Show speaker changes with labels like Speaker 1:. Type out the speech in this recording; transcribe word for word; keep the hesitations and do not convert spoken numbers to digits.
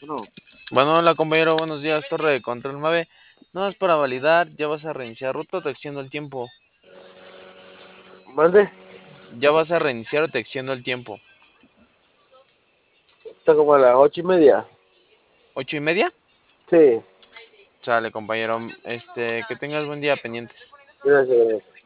Speaker 1: No,
Speaker 2: Bueno, hola compañero, buenos días, torre de control nueve. No es para validar, ya vas a reiniciar ruta o te extiendo el tiempo.
Speaker 1: mande,
Speaker 2: Ya vas a reiniciar o te extiendo el tiempo.
Speaker 1: está como a las ocho y media.
Speaker 2: ¿Ocho y media?
Speaker 1: Sí,
Speaker 2: Sale compañero, este, que tengas buen día pendientes.
Speaker 1: gracias.